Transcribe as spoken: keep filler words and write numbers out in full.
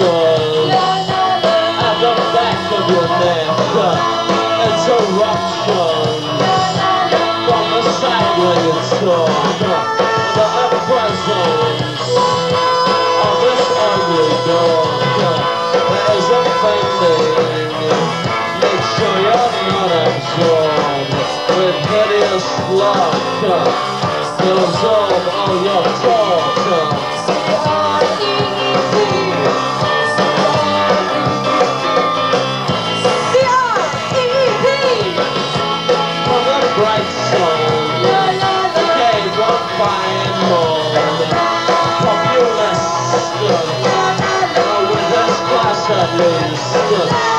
skull. At the back of your neck, it's eruption. From the side where you talk, the presence of this ugly dog is offending. Make sure you're not absorbed with hideous luck to absorb all your talk. Bright soul, decayed one fine mold, populist, with this class at least.